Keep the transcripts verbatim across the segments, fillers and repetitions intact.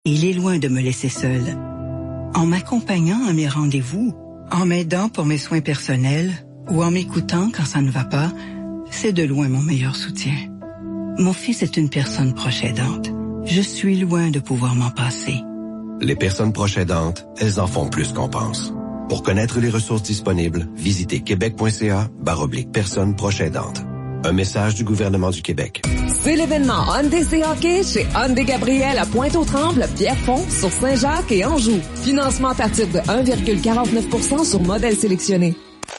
Il est loin de me laisser seule. En m'accompagnant à mes rendez-vous, en m'aidant pour mes soins personnels ou en m'écoutant quand ça ne va pas, c'est de loin mon meilleur soutien. Mon fils est une personne proche aidante. Je suis loin de pouvoir m'en passer. Les personnes proches aidantes, elles en font plus qu'on pense. Pour connaître les ressources disponibles, visitez québec.ca barre oblique personnes proches aidantes. Un message du gouvernement du Québec. C'est l'événement Hyundai C Hockey chez Hyundai Gabriel à Pointe-aux-Trembles, Pierrefonds, sur Saint-Jacques et Anjou. Financement à partir de un virgule quarante-neuf pour cent sur modèle sélectionné.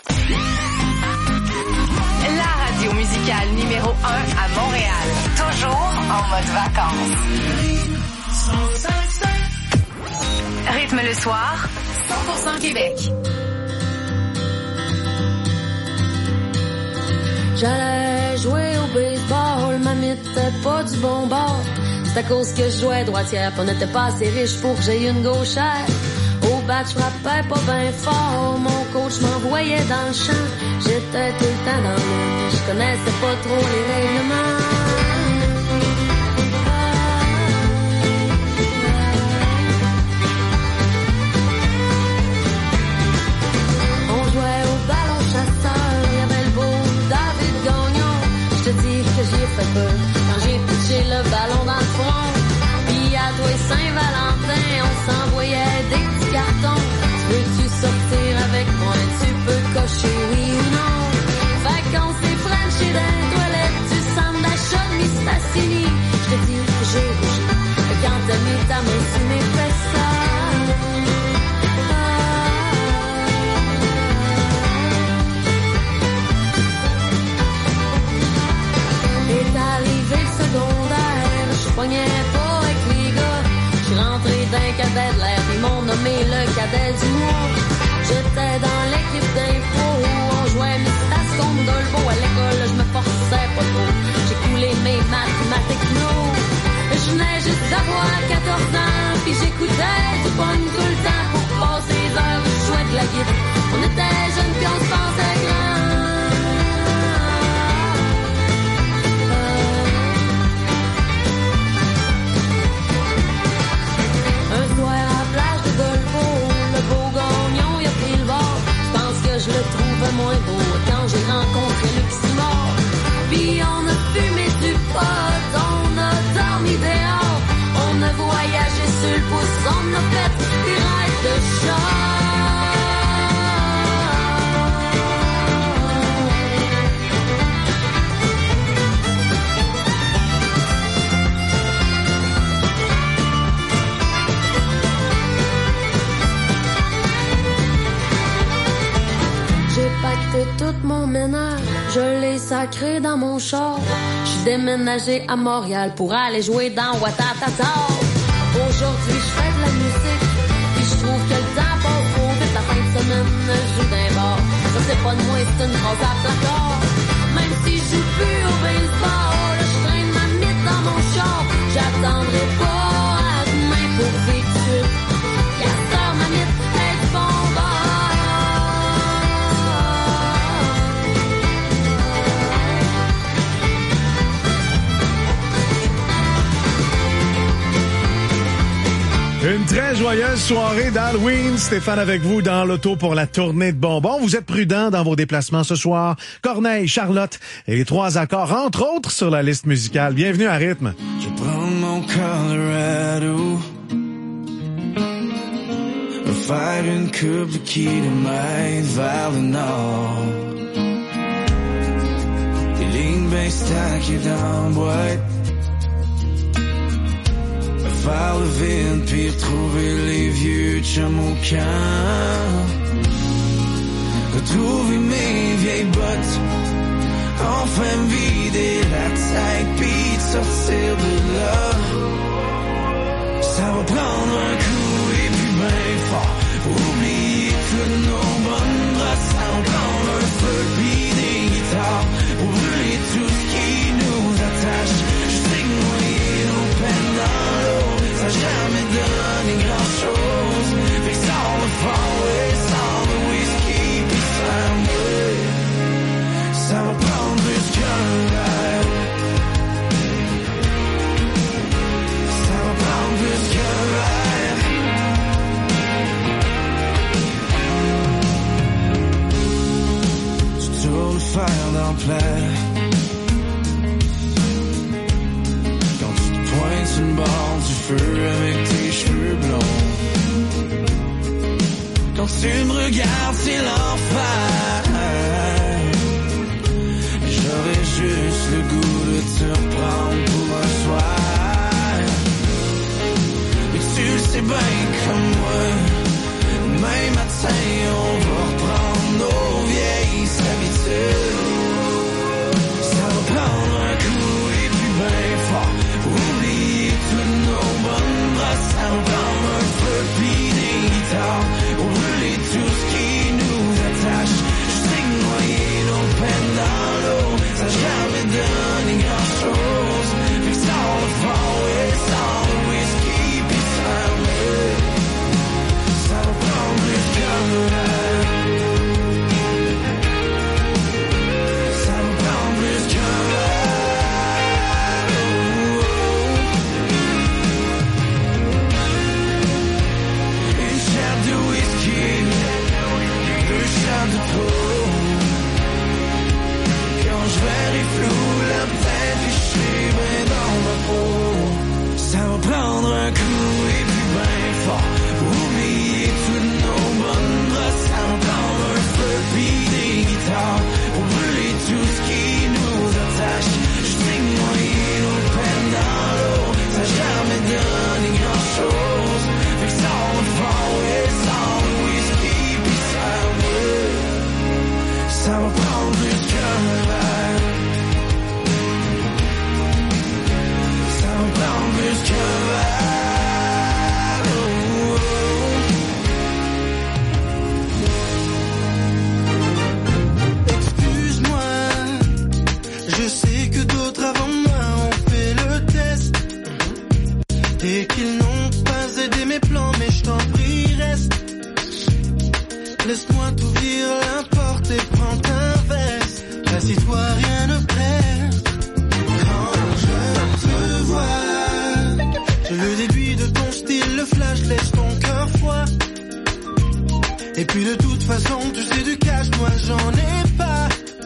La radio musicale numéro un à Montréal. Toujours en mode vacances. Rythme le soir, cent pour cent Québec. J'allais jouer au baseball, ma n'était pas du bon bord. C'est à cause que je jouais droitière, pis on n'était pas assez riche pour que j'aie une gauchère. Au bat, je frappais pas ben fort, mon coach m'envoyait dans le champ. J'étais tout le temps dans le, je connaissais pas trop les règlements. J'y ai fait peur quand j'ai pitché le ballon dans le front. Pis à toi et Saint-Valentin, on s'envoyait des petits cartons. Veux-tu sortir avec moi? Tu peux cocher oui ou non. Fait qu'on s'est franchi dans les toilettes du centre d'achat de Miss Fassini. J'te dis que j'ai rougi quand t'as mis ta main sur mes fesses. Est arrivé le secondaire, je pognais pas avec les gars. J'suis rentré d'un cadet de l'air, ils m'ont nommé le cadet du mois. J'étais dans l'équipe d'info, on jouait Mistas contre Dolbo. À l'école, je me forçais pas trop, j'ai coulé mes maths, ma techno. Je venais juste d'avoir quatorze ans, pis j'écoutais du punk tout le temps. Pour passer les heures, je jouais de la guitare. On était jeunes pis on se pensait grand. Je le trouvais moins beau quand j'ai rencontré Luc Simard. Puis on a fumé du pot, on a dormi dehors, on a voyagé sur le pouce, on a fait des rêves de char. Pacté tout mon ménage, je l'ai sacré dans mon char. J'suis déménagé à Montréal pour aller jouer dans Ouattatata. Aujourd'hui j'fais de la musique, puis j'trouve que le temps passe trop vite. La fin de semaine, je joue d'un bar. Ça c'est pas de moi, c'est une phrase à placard. Même si je joue plus au baseball, je traîne ma mythe dans mon char. J'attendrai pas à demain pour vivre tout de suite. Y'a ça, ma mythe, est du bon bord. Une très joyeuse soirée d'Halloween. Stéphane avec vous dans l'auto pour la tournée de bonbons. Vous êtes prudents dans vos déplacements ce soir. Corneille, Charlotte et les trois accords, entre autres, sur la liste musicale. Bienvenue à Rythme. Je prends mon Colorado, faire une coupe de kilomètres vers le nord. Des lignes bien stackées dans la boîte, faire le vide puis retrouver les vieux chums au camp. Retrouver mes vieilles bottes, enfin me vider la tête puis de sortir de là. Ça va prendre un coup et puis ben fort pour oublier que nos bonnes brosses encore un feu puis des guitares pour brûler tout ce qui nous attache. Je sais que noyer nos peines dans l'eau, ça n'a jamais donné grand chose. Fait que sans le farway, sans le whisky pis sans moi, ça va prendre plus qu'un verre. Ça va prendre plus qu'un verre. plaire. Quand tu te pointes sur le bord du feu avec tes cheveux blonds. Quand tu me regardes, c'est l'enfer. J'aurais juste le goût de te reprendre pour un soir. Mais tu le sais bien comme moi, demain matin on va reprendre nos vieilles habitudes. Ça va prendre un coup et puis ben fort pour oublier toutes nos bonnes brasses. Ça va prendre un feu pis des guitares pour brûler tout ce qui nous attache. Je sais que noyer nos peines dans l'eau, ça n'a jamais donné grand chose. Puis sans le fond et sans le whisky pis sans le, ça va prendre plus qu'un verre. Ça va prendre plus qu'un verre. Une chape de whisky, deux chapes de trop. Quand je verrai flou, la tête fichée ben dans ma peau. Ça va prendre un coup et puis ben fort pour oublier toutes nos bonnes brasses. Ça va prendre un feu pis des guitares pour brûler tout ce qui nous attache. Je sais que noyer nos peines dans l'eau, ça n'a jamais donné grand chose. Fait que sans le fond et sans le whisky pis sans le, ça va prendre plus qu'un verre. Ça va prendre plus qu'un verre. Oh, oh. Excuse-moi, je sais que d'autres avant moi ont fait le test et qu'ils n'ont pas aidé mes plans, mais je t'en prie reste. Laisse-moi t'ouvrir la porte et prends ta veste. Assis-toi, rien ne presse. Quand je te vois, j'ai le début de ton style, le flash laisse ton cœur froid. Et puis de toute façon, tu sais du cash, moi j'en ai pas.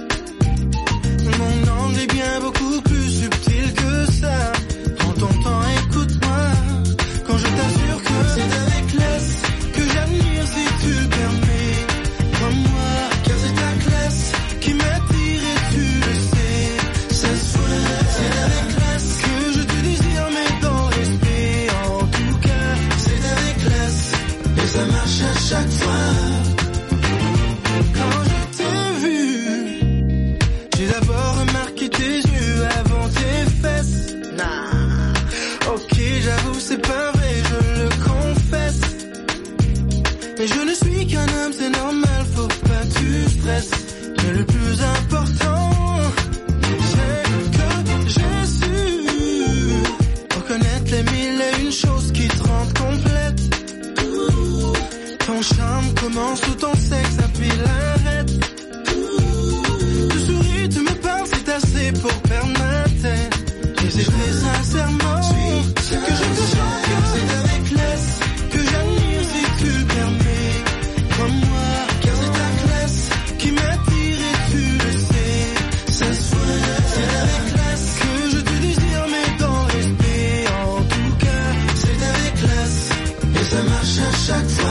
Mon angle est bien beaucoup plus subtil que ça. Prends ton temps, écoute-moi. Quand je t'assure que c'est avec classe que j'admire si tu le permets. Comme moi, car c'est ta classe qui m'attire et tu le sais. Ça se voit, c'est avec classe que je te désire, mais dans le respect. En tout cas, c'est avec classe et ça marche à chaque fois. Quand je t'ai vu, j'ai d'abord remarqué tes yeux avant tes fesses. Nah, ok, j'avoue, c'est pas vrai, je le confesse. Mais je ne suis qu'un homme, c'est normal, faut pas que tu stresses. Mais le plus important, c'est que j'ai su reconnaître les mille et une choses qui te rendent complète. Ton charme commence où ton sexe appuie l'arrête. Tu souris, tu me parles, c'est assez pour perdre ma tête. Et c'est très sincèrement que je te chante que c'est avec classe que j'admire si tu le permets. Comme moi, car c'est ta classe qui m'attire et tu le sais. Ça se voit, c'est avec classe que je te désire, mais dans le respect. En tout cas, c'est avec classe et ça marche à chaque fois.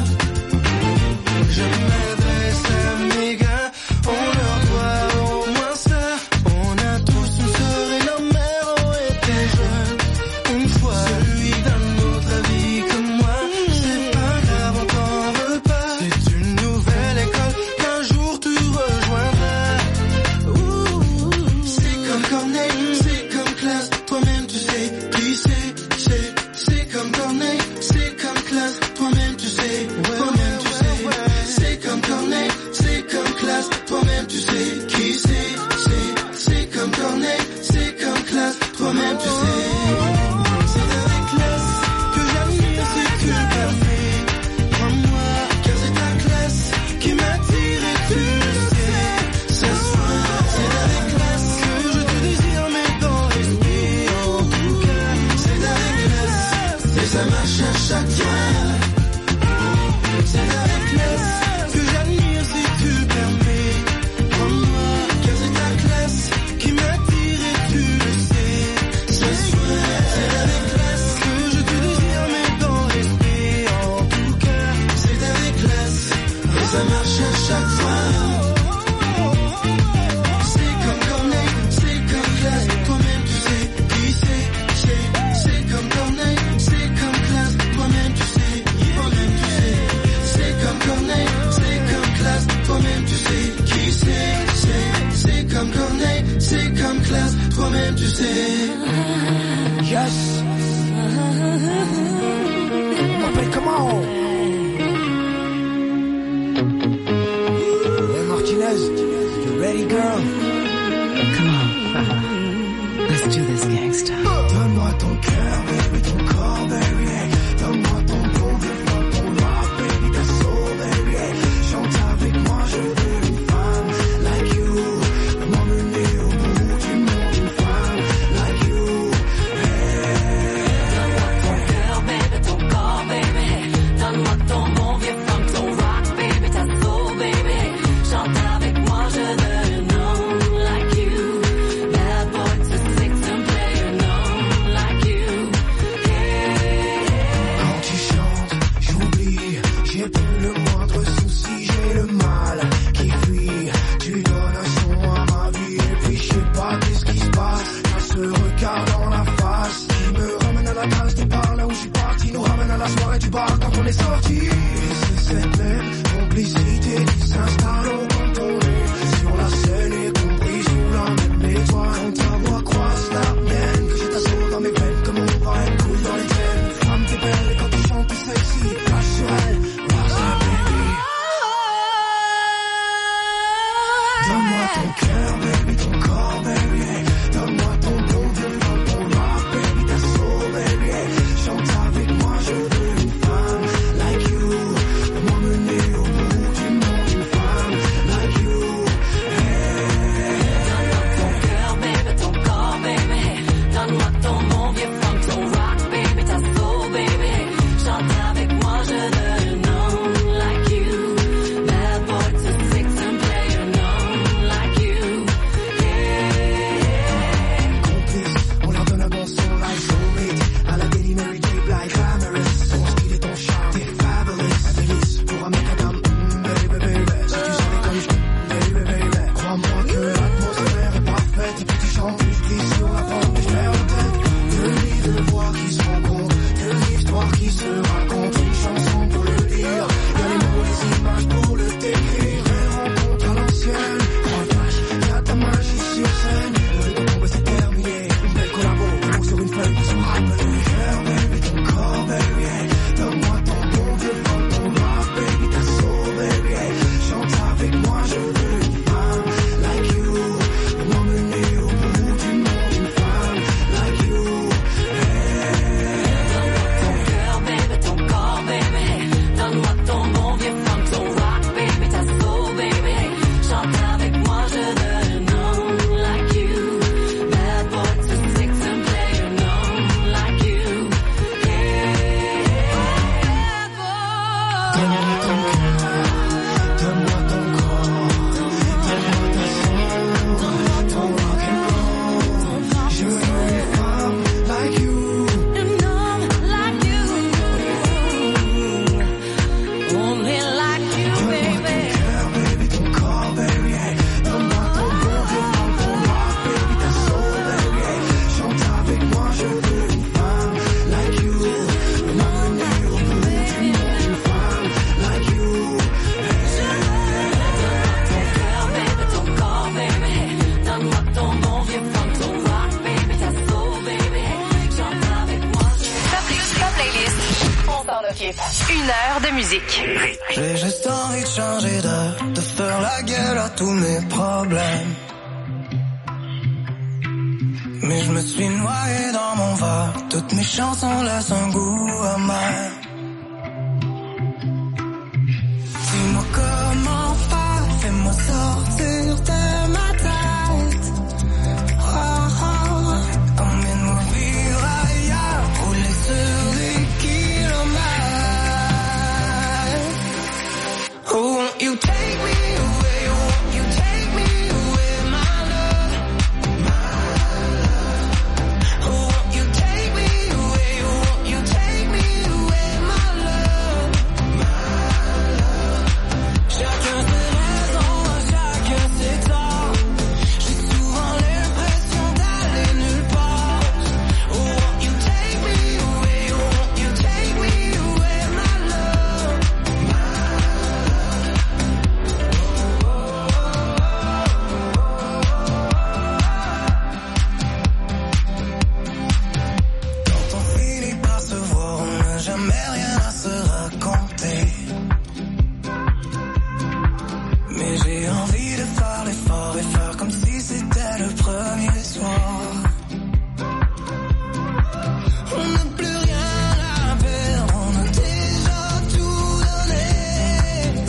Je m'adresse à mes gars, on leur doit au moins ça. On a tous une sœur et nos mères ont été jeunes une fois. Celui d'un autre avis que moi, c'est pas grave, on t'en veut pas. C'est une nouvelle école qu'un jour tu rejoindras. Ouh, c'est comme Corneille, c'est comme classe, toi-même tu sais qui c'est, c'est, c'est comme Corneille, c'est comme classe, toi-même tu sais, toi-même tu sais. C'est comme Corneille, c'est comme classe, toi-même tu sais qui c'est, c'est, c'est comme Corneille, c'est comme classe, toi-même tu sais. C'est avec classe que j'admire si tu le permets. Comme moi, car c'est ta classe qui m'attire et tu le sais. Ça se voit, c'est avec classe que je te désire, mais dans l'esprit. En tout cas, c'est avec classe et ça marche à chaque fois. C'est avec classe que j'admire si tu le permets. Comme moi, car c'est ta soirée du bar quand on est sorti. Et c'est cette même complicité qui s'installe au quand on est sur la scène et compris sous la même étoile. Quand ta voix croise la mienne, que je t'assaut dans mes veines comme mon bras coule dans les veines. Femme t'es belle et quand tu chantes t'es sexy, crache sur elle, what's up baby. Donne-moi ton cœur baby, ton corps baby, donne-moi ton bon Dieu, donne ton rock baby, ta soul baby. Chante avec moi, je veux une femme like you. M'emmener au bout du monde, une femme like you. Donne-moi ton cœur baby, ton corps baby, donne-moi ton bon vieux funk, ton rock baby, ta soul baby. Chante avec moi, je veux une homme like you. Bad boy to six and play a known like you. Complice, on leur donne un bon son like soulmate. À la Daily Mary J. Blige, glamorous. Ton style et ton charme, t'es fabulous. Délice pour un mec à dame, mm, baby, baby. Si tu savais comme je, baby, baby. Crois-moi que l'atmosphère est parfaite. Et puis tu chantes, puis je glisse sur la pente et je perds la tête. Deux lits de voix qui se rencontrent, deux histoires qui se racontent. Une chanson pour le dire, y'a les mots, les images pour le décrire. Et rencontre à l'ancienne, crois flash, y'a ta magie sur scène. Le rythme tombe, c'est terminé. Une belle collabo, ou sur une feuille qui se rappelle. Cœur baby, ton corps baby, donne-moi ton bon Dieu, donne ton rock baby, ta soul baby. Chante avec moi, je veux une femme like you. M'emmener au bout du monde, une femme like you. Ton cœur baby, ton corps baby, donne-moi ton bon vieux funk, ton rock baby, ta soul baby. Chante avec moi, je veux une homme like you. Bad boy to six and play a known like you. Bad boy. Donne-moi ton cœur, donne-moi ton corps, donne-moi ta soul, ton rock and roll. Je veux une femme like you. An homme like you. Only like you, baby. Cœur baby, ton corps baby, donne-moi ton bon Dieu, donne ton rock baby, ta soul baby. Chante avec moi, je veux une femme like you. M'emmener au bout du monde, une femme like you. Ton cœur, baby, ton corps, baby. Donne-moi ton bon vieux funk, ton rock, baby, ta soul, baby. Chante avec moi. Ta playlist, on s'en occupe. Une heure de musique. J'ai juste envie de changer de, de faire la gueule à tous mes problèmes. Mais je me suis noyé dans mon verre, toutes mes chansons laissent un goût amer. Dis-moi comment faire, fais-moi sortir de ma tête. Oh, oh, emmène-moi vivre ailleurs, rouler sur des kilomètres. Oh, won't you take me away, won't you take me away, my love, my love. Oh, won't you take me away, won't you take me away, my love, my love. Chacun ses raisons, chacun ses torts. J'ai souvent l'impression d'aller nulle part. Oh, won't you take me away, won't you take me away, my love, my Quand on finit par se voir, on n'a jamais rien à se raconter. Mais j'ai envie de faire l'effort et faire comme si c'était le premier soir. On n'a plus rien à perdre, on a déjà tout donné.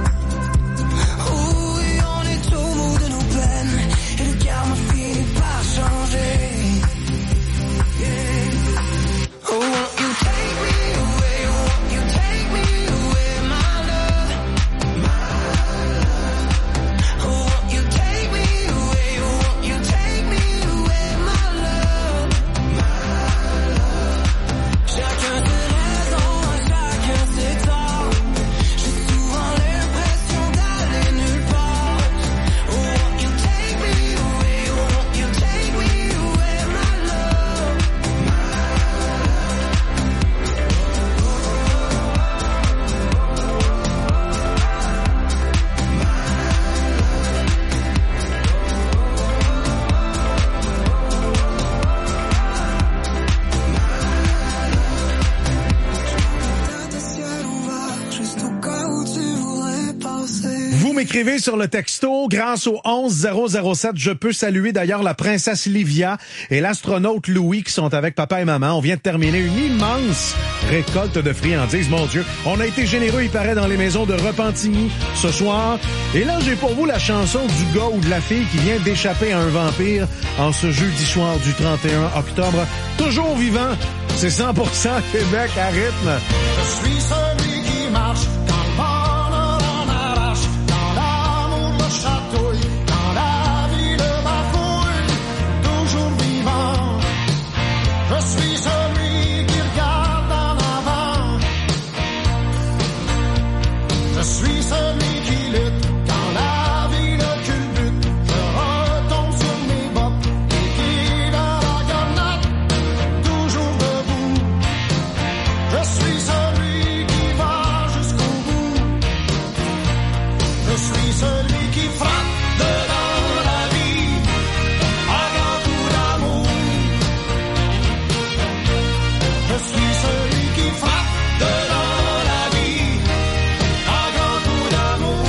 Oh oui, on est au bout de nos peines et le karma finit par changer. Yeah. Oh, won't you take me away, won't you take m'écrivez sur le texto, grâce au onze zéro zéro sept, je peux saluer d'ailleurs la princesse Livia et l'astronaute Louis qui sont avec papa et maman. On vient de terminer une immense récolte de friandises. Mon Dieu, on a été généreux, il paraît, dans les maisons de Repentigny ce soir. Et là, j'ai pour vous la chanson du gars ou de la fille qui vient d'échapper à un vampire en ce jeudi soir du trente et un octobre. Toujours vivant, c'est cent pour cent Québec à rythme. Je suis celui qui marche quand le bonheur en arrache, quand l'amour me chatouille, quand la vie le bafouille, toujours vivant. Je suis celui qui regarde en avant. Je suis celui qui lutte quand la vie le culbute. Je retombe sur mes bottes et qui dans la garnotte, toujours debout. Je suis celui qui va jusqu'au bout. Je suis celui qui frappe dedans la vie à grands coups d'amour. Je suis celui qui frappe dedans la vie à grands coups d'amour.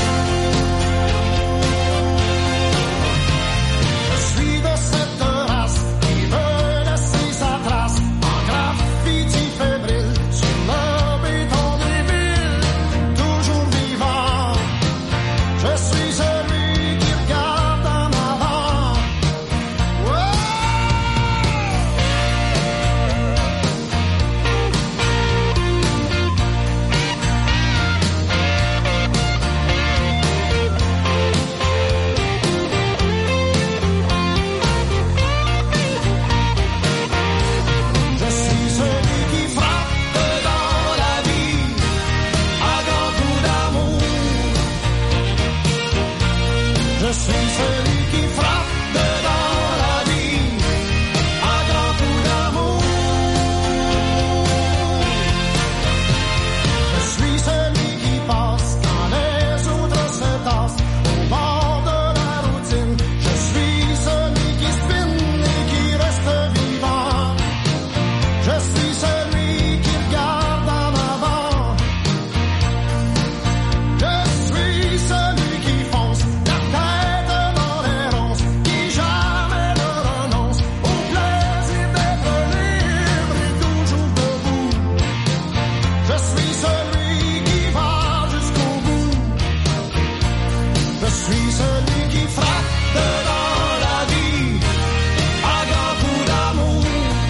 Je suis de cette race qui veut laisser sa trace en graffiti fébrile sur le béton des villes, toujours vivant. Je suis celui qui regarde en avant. Ouais. Je suis celui qui frappe dedans la vie à grands coups d'amour. Je suis celui qui frappe dedans la vie à grands coups d'amour. Je suis celui qui passe quand les autres se tassent au bord de la routine. Je suis celui qui spinne et qui reste vivant. Je suis celui qui regarde en avant. Je suis celui qui fonce la tête dans les ronces, qui jamais ne renonce au plaisir d'être libre et toujours debout. Je suis celui qui va jusqu'au bout. Je suis celui qui frappe dedans la vie à grands coups d'amour.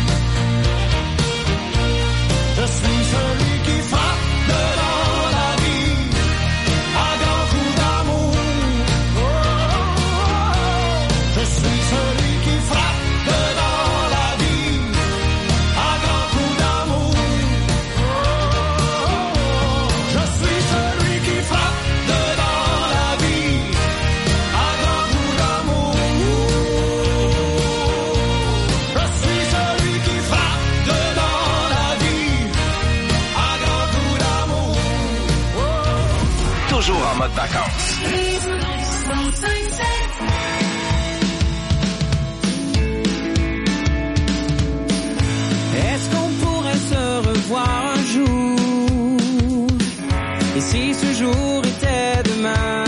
Je suis celui qui frappe dedans la vie à grands coups d'amour. Oh, je suis celui qui frappe dedans la vie à grands coups d'amour. Oh, je suis celui qui frappe dedans la vie à grands coups d'amour. Je suis celui qui frappe dedans la vie à grands coups d'amour. Toujours en mode vacances. Est-ce qu'on pourrait se revoir un jour? Et si ce jour était demain?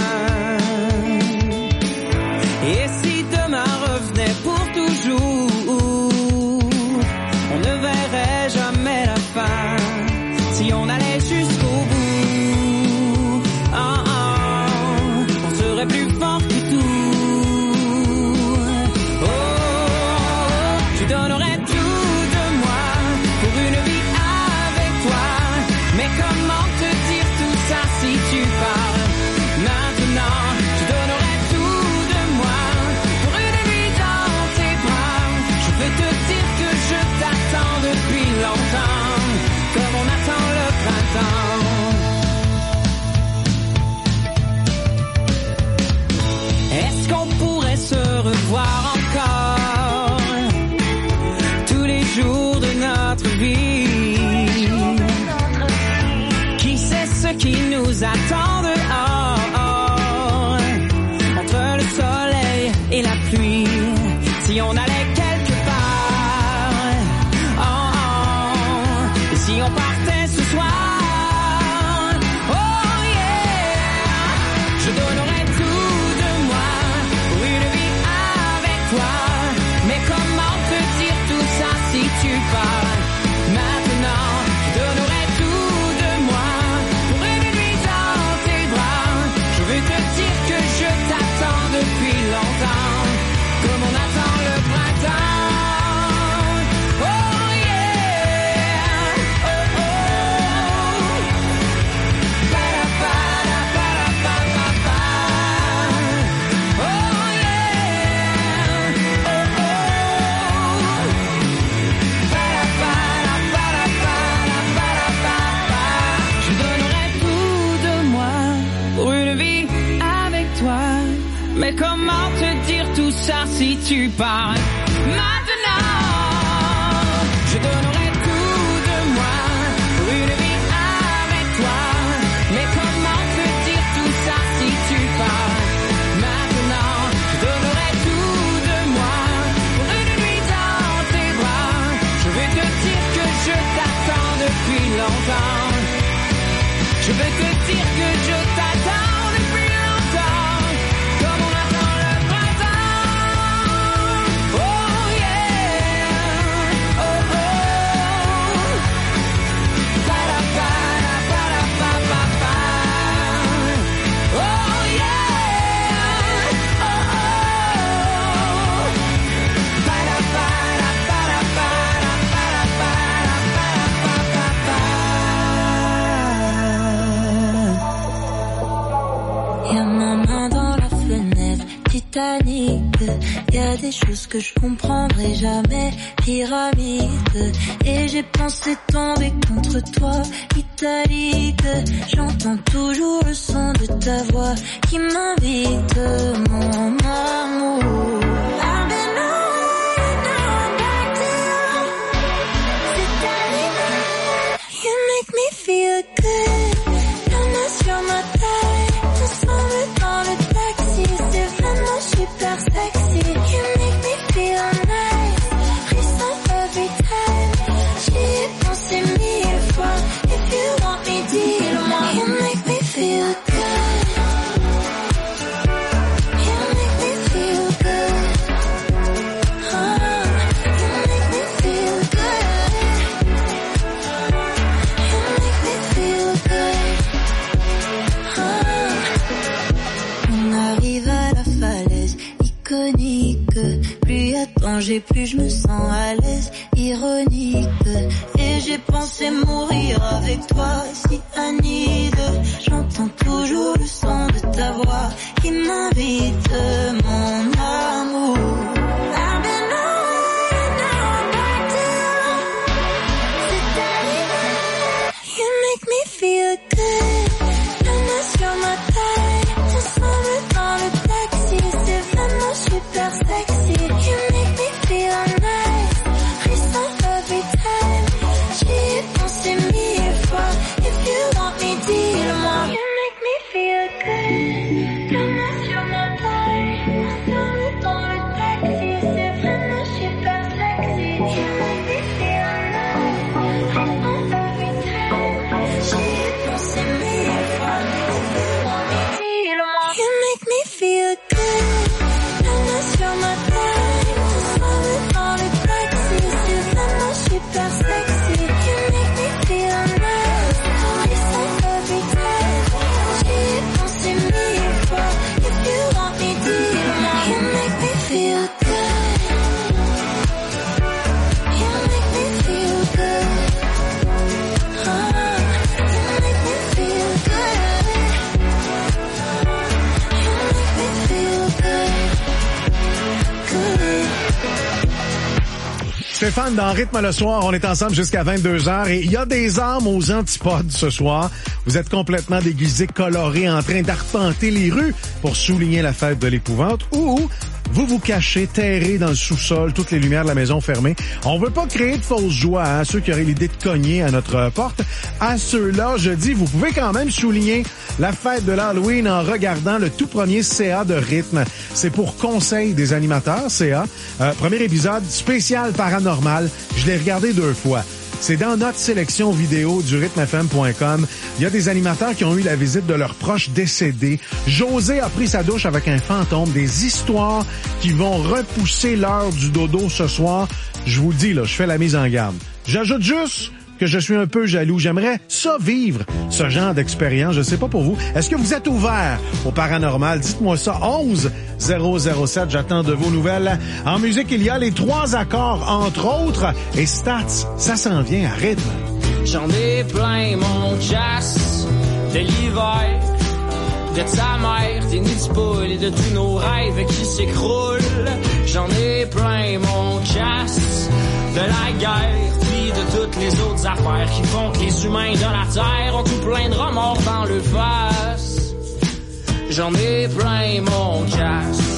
Et si demain revenait pour toujours? On ne verrait jamais la fin si on allait jusqu'au bout. Ah, ah, on serait plus fort que tout. Oh, je donnerais tout de moi pour une vie avec toi. Mais comment te dire tout ça si tu parles maintenant? Je donnerais tout de moi pour une vie dans tes bras. Je peux te dire que je t'attends depuis longtemps, comme on attend le printemps. Est-ce qu'on pourrait se revoir encore tous les jours de notre vie? Qui sait ce qui nous attend dehors, entre le soleil et la pluie, si on allait quelque part, oh, oh, et si on partait ce soir, oh yeah, je donnerais Mais comment te dire tout ça si tu pars maintenant? Je donnerai tout de moi pour une vie avec toi. Mais comment te dire tout ça si tu pars maintenant? Je donnerai tout de moi pour une nuit dans tes bras. Je veux te dire que je t'attends depuis longtemps. Je veux te dire que je t'attends depuis longtemps. Comme on attend le printemps. Oh yeah. Oh oh. Para para para pa pa pa. Oh yeah. Oh oh. Para para para para para para para pa pa pa. Y'a ma main dans la fenêtre, Titanic. Y'a des choses que je comprendrai jamais, pyramide. Et j'ai pensé tomber contre toi, italique. J'entends toujours le son de ta voix qui m'invite, mon amour. I've been away, now I'm back to you. C'est arrivé, you make me feel good. La main sur ma taille, ensemble dans le taxi. C'est vraiment super sexy. You make me feel nice. Frisson every time. J'y ai pensé mille fois. If you want me, dis-le-moi. You make me feel good. You make me feel good. Oh, you make me feel good. You make me feel good. Oh. On arrive à la falaise iconique. Plus y a danger, plus je me sens à l'aise, ironique. Et j'ai pensé mourir avec toi, si Anide. J'entends toujours le son de ta voix qui m'invite, mon amour. I've been away, now I'm back to you. C'est arrivé, you make me feel good. La main sur ma taille, ensemble dans le taxi. C'est vraiment super sexy. You make me feel nice. Frisson every time. J'y ai pensé mille fois. If you want me, dis-le-moi. You make me feel good. La main sur ma taille, ensemble dans le taxi. C'est vraiment super sexy. You make me feel nice. Frisson every time. J'y ai pensé mille fois. If you want me, dis-le-moi. You make me feel good. La main sur ma taille, ensemble dans le taxi. C'est vraiment super sexy. You make me feel nice. Frisson every time. J'y ai pensé mille fois. If you want me, dis-le-moi. You make me feel good. You make me feel good. Oh, you make me feel good. You make me feel good. Good. Stéphane, dans Rythme le soir, on est ensemble jusqu'à vingt-deux heures et il y a des âmes aux antipodes ce soir. Vous êtes complètement déguisés, colorés, en train d'arpenter les rues pour souligner la fête de l'épouvante ou vous vous cachez, terrés dans le sous-sol, toutes les lumières de la maison fermées. On veut pas créer de fausses joies, hein, ceux qui auraient l'idée de cogner à notre porte. À ceux-là, je dis, vous pouvez quand même souligner la fête de l'Halloween en regardant le tout premier C A de Rythme. C'est pour Conseil des animateurs, C A. Euh, premier épisode spécial paranormal. Je l'ai regardé deux fois. C'est dans notre sélection vidéo du rythme f m point com. Il y a des animateurs qui ont eu la visite de leurs proches décédés. José a pris sa douche avec un fantôme. Des histoires qui vont repousser l'heure du dodo ce soir. Je vous le dis, là, je fais la mise en garde. J'ajoute juste que je suis un peu jaloux. J'aimerais ça vivre, ce genre d'expérience. Je sais pas pour vous. Est-ce que vous êtes ouvert au paranormal? Dites-moi ça. onze zéro zéro sept, j'attends de vos nouvelles. En musique, il y a les trois accords, entre autres. Et Stats, ça s'en vient à rythme. J'en ai plein mon chasse de l'hiver, de sa mère, des nids de poules et de tous nos rêves qui s'écroulent. J'en ai plein mon chasse de la guerre, puis de toutes les autres affaires qui font que les humains de la terre ont tout plein de remords dans le face. J'en ai plein mon chasse.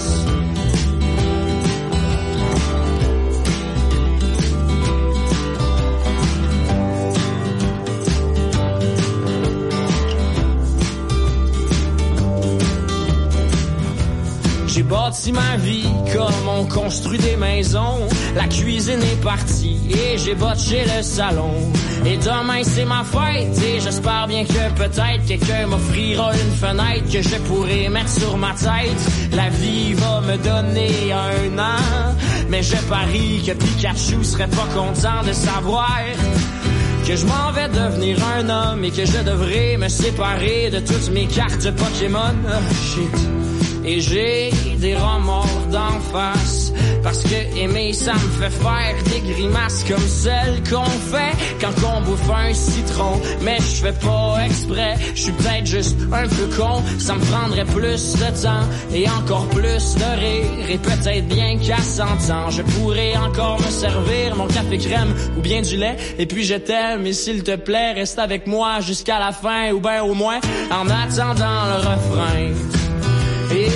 bâti ma vie comme on construit des maisons. La cuisine est partie et j'ai botché le salon. Et demain c'est ma fête et j'espère bien que peut-être quelqu'un m'offrira une fenêtre que je pourrai mettre sur ma tête. La vie va me donner un an, mais je parie que Pikachu serait pas content de savoir que je m'en vais devenir un homme et que je devrais me séparer de toutes mes cartes Pokémon. Oh, shit. Et j'ai des remords d'en face, parce que aimer ça me fait faire des grimaces comme celles qu'on fait quand on bouffe un citron. Mais je fais pas exprès, je suis peut-être juste un peu con. Ça me prendrait plus de temps et encore plus de rire. Et peut-être bien qu'à cent ans je pourrais encore me servir mon café crème ou bien du lait. Et puis je t'aime et s'il te plaît reste avec moi jusqu'à la fin, ou ben au moins en attendant le refrain. Et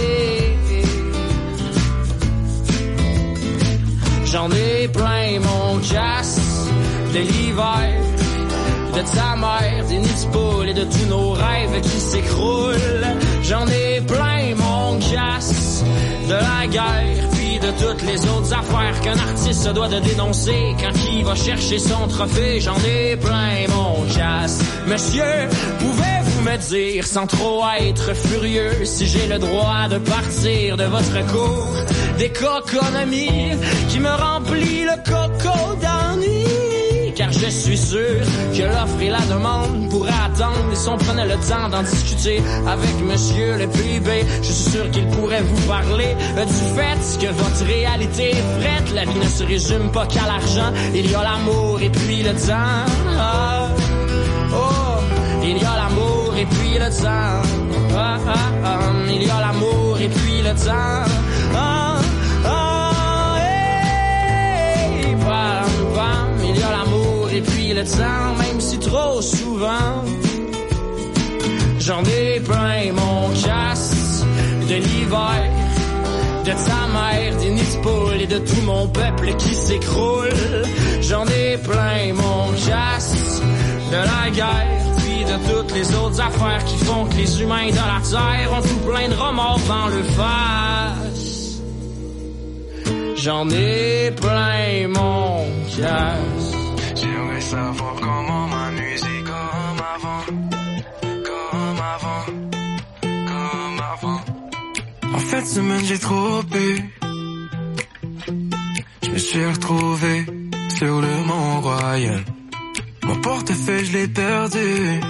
j'en ai plein mon casse de l'hiver, de ta mère, des nids de poules et de tous nos rêves qui s'écroulent. J'en ai plein mon casse de la guerre, puis de toutes les autres affaires qu'un artiste se doit de dénoncer quand il va chercher son trophée. J'en ai plein mon casse. Monsieur, pouvez-vous me dire sans trop être furieux si j'ai le droit de partir de votre cours d'économie qui me remplit le coco d'ennui? Car je suis sûr que l'offre et la demande pourraient attendre. Et si on prenait le temps d'en discuter avec monsieur le P I B, je suis sûr qu'il pourrait vous parler euh, du fait que votre réalité est frette. La vie ne se résume pas qu'à l'argent, il y a l'amour et puis le temps. Ah, oh, il y a l'amour et puis le temps. Ah, ah, ah, il y a l'amour et puis le temps. Ah, ah, hey, bam, bam, il y a l'amour et puis le temps, même si trop souvent j'en ai plein mon casse de l'hiver, de ta mère, des nids de poules et de tout mon peuple qui s'écroule. J'en ai plein mon casse de la guerre, puis de toutes les autres affaires qui font que les humains de la terre ont tout plein de remords dans le face. J'en ai plein mon casse. J'aimerais savoir comment m'amuser comme avant, comme avant, comme avant. En fait, semaine j'ai trop bu. Je me suis retrouvé sur le Mont Royal. Mon portefeuille je l'ai perdu.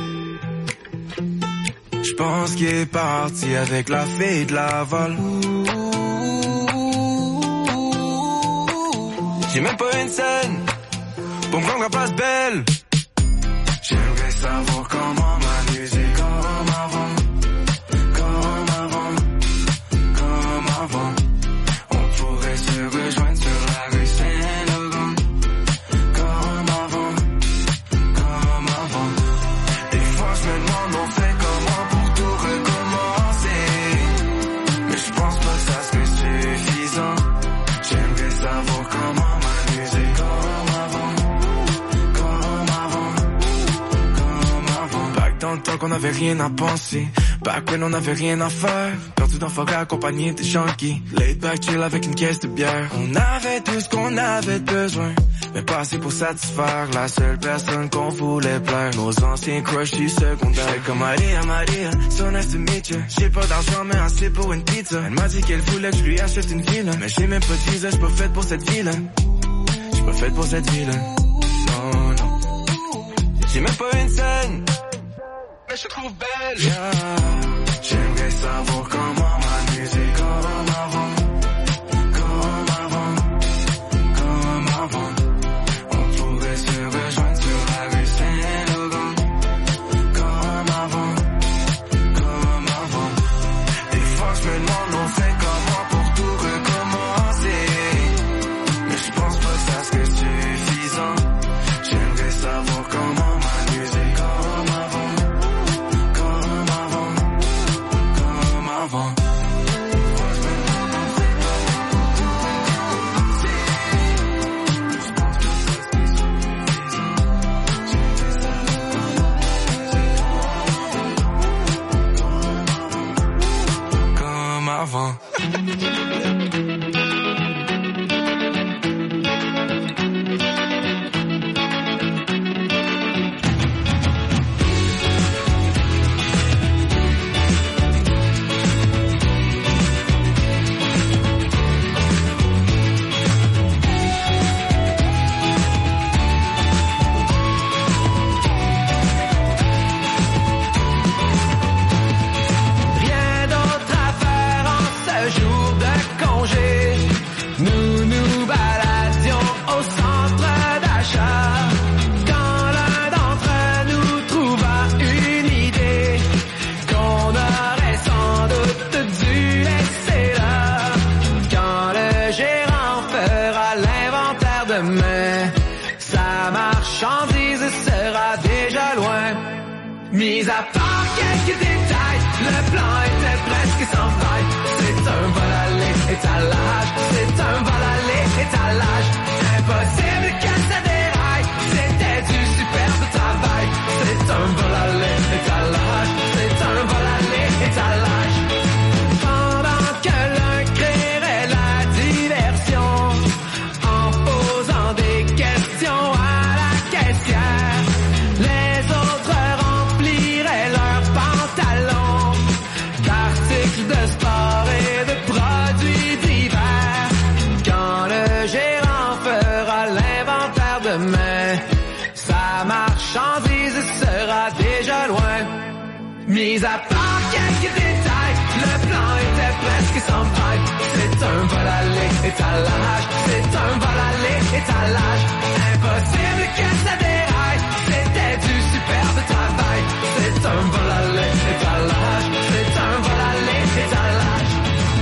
Je pense qu'il est parti avec la fille de Laval. J'ai même pas une scène pour me rendre la place belle. J'aimerais savoir comment m'amuser comme avant, comme avant, comme avant. On pourrait se rejoindre sur la rue Saint-Laurent, comme avant, comme avant. Des fois je me demande on fait comment pour tout recommencer, mais je pense pas que ça serait suffisant. J'aimerais savoir comment dans le temps qu'on avait rien à penser, back when on avait rien à faire, perdu dans forêt accompagné des junkies, laid back chill avec une caisse de bière. On avait tout ce qu'on avait besoin, mais pas assez pour satisfaire la seule personne qu'on voulait plaire. Nos anciens crushs du secondaire. J'étais comme Maria, Maria, so nice to meet you. J'ai pas d'argent mais assez pour une pizza. Elle m'a dit qu'elle voulait que je lui achète une ville, mais j'ai même pas de visa, j'suis pas faite pour cette ville. J'suis pas faite pour cette ville. Non, non. J'ai même pas une scène, mais je te trouve belle. Yeah. J'aimerais savoir comment m'amuser comme avant, comme avant, comme avant. On pourrait se rejoindre sur la rue Saint-Laurent, comme avant, comme avant. Des fois je me demande on fait comment pour tout recommencer, mais je pense pas que ça serait suffisant. J'aimerais savoir comment m'amuser comme avant, avant. Mis à part quelques détails, le plan était presque sans faille. C'est un vol à l'étalage, c'est un vol à l'étalage. Impossible que ça déraille, c'était du superbe travail. C'est un vol à l'étalage, c'est un vol à l'étalage. Pendant que l'un créerait la diversion, en posant des questions à la caissière, les autres rempliraient leurs pantalons d'articles de sport et de produits divers. Quand le gérant fera l'inventaire demain, sa marchandise sera déjà loin. Mis à part quelques détails, le plan était presque sans faille. C'est un vol à l'étalage, c'est un vol à l'étalage. Impossible que ça déraille, c'était du superbe travail. C'est un vol à l'étalage, c'est un vol à l'étalage.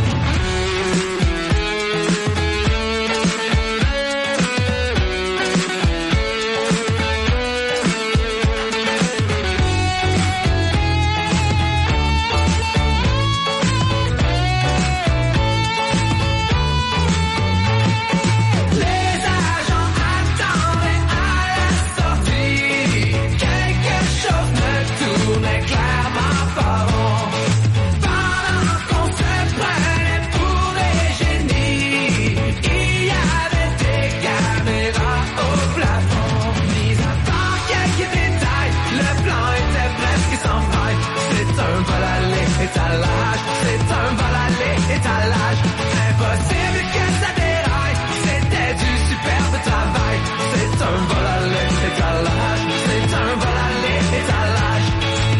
Étalage, c'est un vol à l'étalage. Impossible que ça déraille, c'était du superbe travail. C'est un vol à l'étalage, c'est un vol à l'étalage.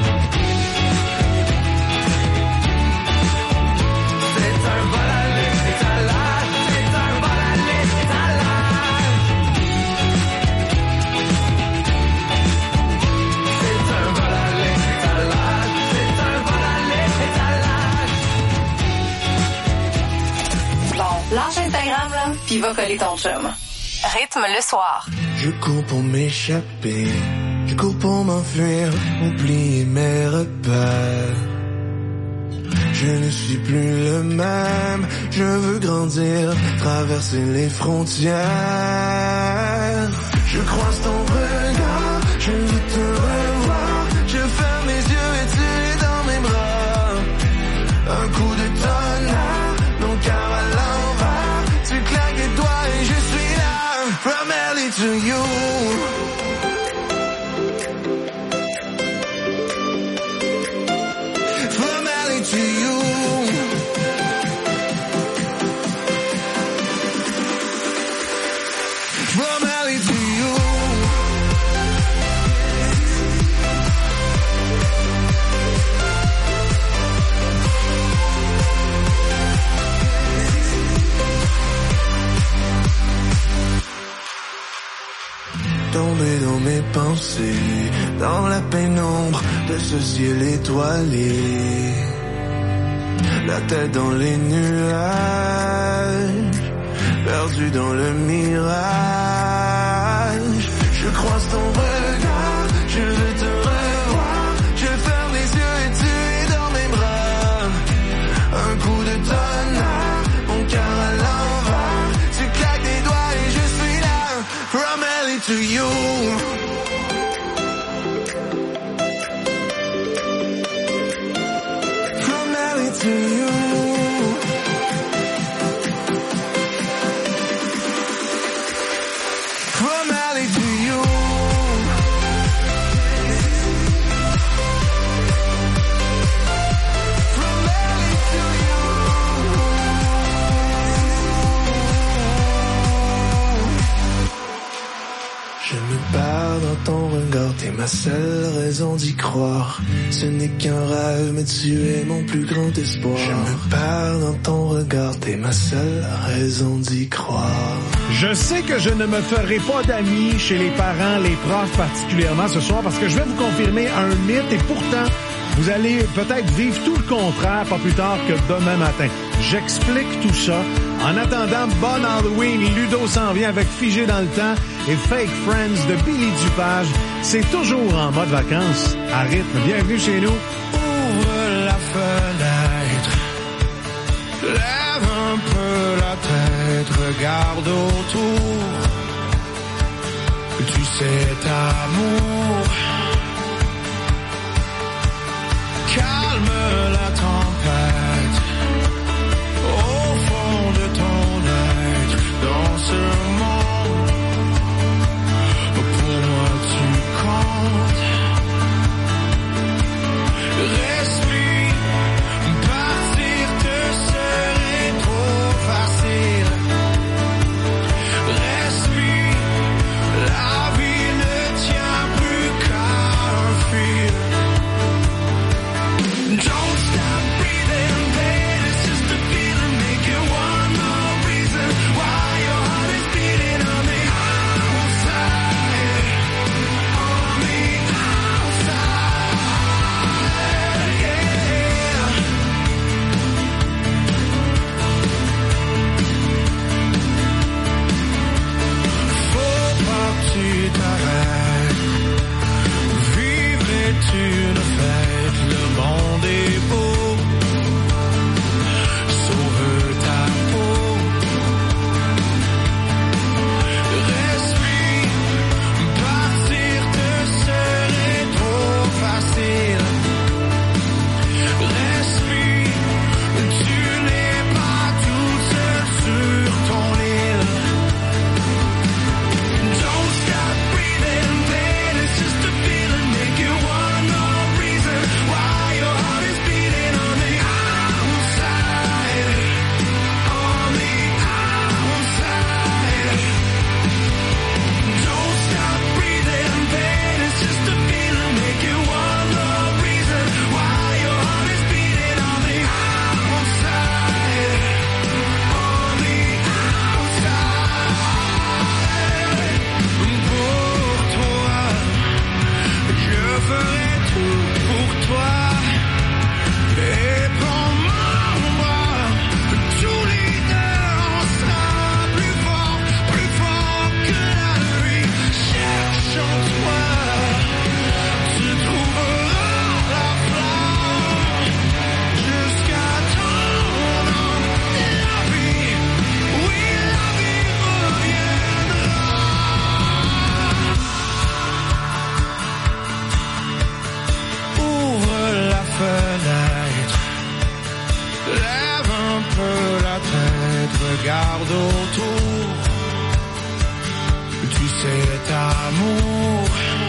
C'est un vol à l'étalage, c'est un vol à l'étalage. C'est un vol à l'étalage, c'est un vol à Bon, lâche Instagram, là, pis va coller ton chum. Rythme le soir. Je cours pour m'échapper, je cours pour m'enfuir, oublier mes repères. Je ne suis plus le même, je veux grandir, traverser les frontières. Je croise ton regard, je veux te revoir, je ferme les yeux et tu es dans mes bras. Un coup de tonnerre, mon cœur à l'envers, tu claques les doigts et je suis là. From L A to you. From L A to you. From L A to you. Tomber dans mes pensées, dans la pénombre de ce ciel étoilé, la tête dans les nuages, perdu dans le mirage. Je croise ton regard, je veux te revoir, je ferme les yeux et tu es dans mes bras. Un coup de tonnerre, mon cœur à l'envers, tu claques des doigts et je suis là. From L A to you. From L A to you. From L A to you. From L A to you. Je me perds dans ton regard, t'es ma seule raison d'y croire. Ce n'est qu'un rêve, mais tu es mon plus grand espoir. Je me perds dans ton regard, t'es ma seule raison d'y croire. Je sais que je ne me ferai pas d'amis chez les parents, les profs particulièrement ce soir, parce que je vais vous confirmer un mythe et pourtant, vous allez peut-être vivre tout le contraire pas plus tard que demain matin. J'explique tout ça. En attendant, bonne Halloween. Ludo s'en vient avec Figé dans le temps et Fake Friends de Billy Dupage. C'est toujours en mode vacances à rythme. Bienvenue chez nous. Ouvre la fenêtre, lève un peu la tête, regarde autour. Tu sais, amour, calme la tempête au fond de ton être. Dans ce monde, pour moi tu comptes. Respire, partir te serait trop facile. Respire, la vie ne tient plus qu'à un fil. Don't stop breathing, babe, it's just a feeling. Make it one more reason why your heart is beating on the outside, on the outside, yeah. Faut pas que tu t'arrêtes, vivre est une fête, le monde est beau, sauve ta peau. Respire, partir te serait trop facile. Respire, tu n'es pas toute seule sur ton île. Don't stop breathing, babe, it's just a feeling. Make it one more reason why your heart is beating on the outside, on the outside. Don't stop breathing, babe, it's just a feeling. Make it one more reason why your heart is beating on the outside, on the outside. Pour toi, je ferai tout pour toi. Et prends mon bras, tous les deux, on sera plus fort, plus fort que la nuit. Cherche en toi, tu trouveras la flamme jusqu'à ton âme. La vie, oui, la vie reviendra. Ouvre la fenêtre, lève un peu la tête, regarde autour. Tu sais, amour.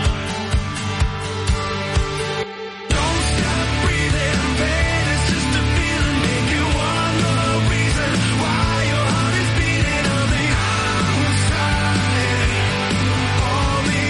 Don't stop breathing, babe, it's just a feeling. Make it one more reason why your heart is beating on the outside, on the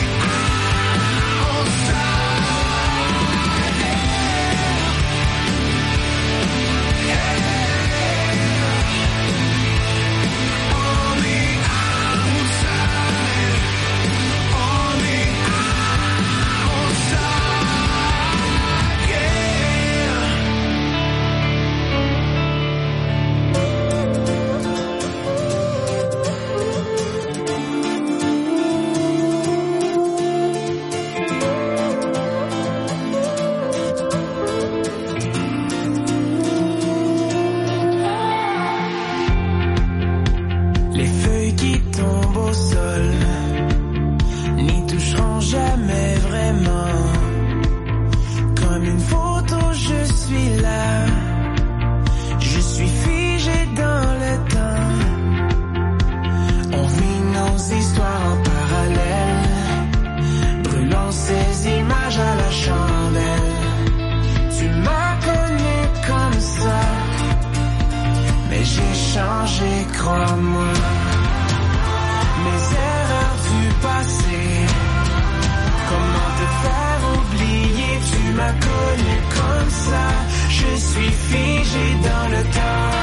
Les feuilles qui tombent au sol n'y toucheront jamais vraiment. Comme une photo, je suis là. Je suis figé dans le temps. On vit nos histoires en parallèle, brûlant ces images à la chandelle. Tu m'as connu comme ça, mais j'ai changé, crois-moi. Mes erreurs du passé, comment te faire oublier? Tu m'as connu comme ça, je suis figé dans le temps.